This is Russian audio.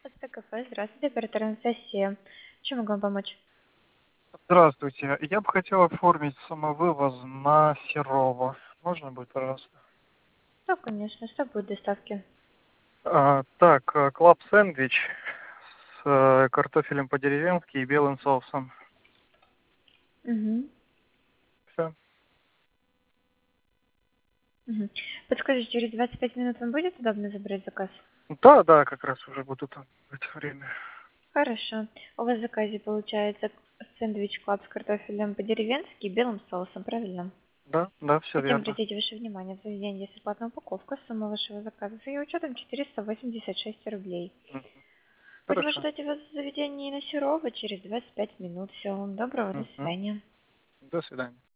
Это кафе. Здравствуйте, оператор Анастасия. Чем могу вам помочь? Здравствуйте. Я бы хотел оформить самовывоз на Серово. Можно будет, пожалуйста? Да, конечно. Что будет доставки? Клаб сэндвич с картофелем по-деревенски и белым соусом. Угу. Все? Угу. Подскажите, через 25 минут вам будет удобно забрать заказ? Да, да, как раз уже буду там в это время. Хорошо. У вас в заказе получается сэндвич клаб с картофелем по-деревенски и белым соусом, правильно? Да, да, все Хотим верно. обратить ваше внимание, в заведении есть оплатная упаковка, сумма вашего заказа с ее учетом 486 рублей. Мгм. Будем Хорошо. ожидать вас в заведении на Серова через 25 минут. Всего вам доброго, до Мгм. свидания. До свидания.